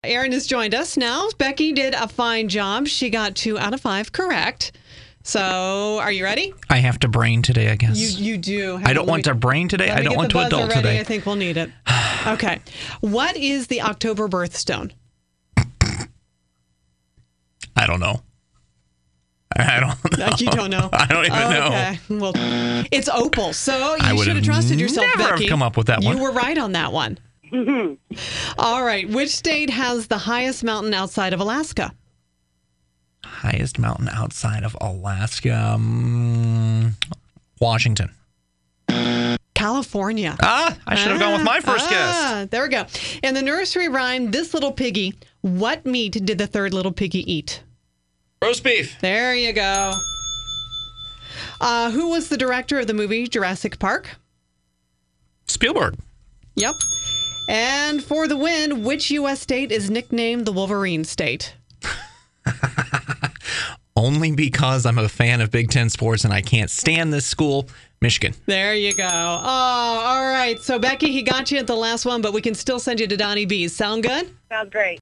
Erin has joined us now. Becky did a fine job. She got 2 out of 5 correct. So, are you ready? I have to brain today, I guess. You do. I don't want to brain today. I don't want to adult ready. today. I think we'll need it. Okay. What is the October birthstone? I don't know. I don't know. You don't know? I don't even know. Okay. Well, it's opal. So you should have trusted yourself, never Becky. have come up with that one. You were right on that one. All right. Which state has the highest mountain outside of Alaska? Highest mountain outside of Alaska. Washington. California. I should have gone with my first guess. There we go. In the nursery rhyme, This Little Piggy, what meat did the third little piggy eat? Roast beef. There you go. Who was the director of the movie Jurassic Park? Spielberg. Yep. And for the win, which U.S. state is nicknamed the Wolverine State? Only because I'm a fan of Big Ten sports and I can't stand this school, Michigan. There you go. Oh, all right. So, Becky, he got you at the last one, but we can still send you to Donnie B's. Sound good? Sounds great.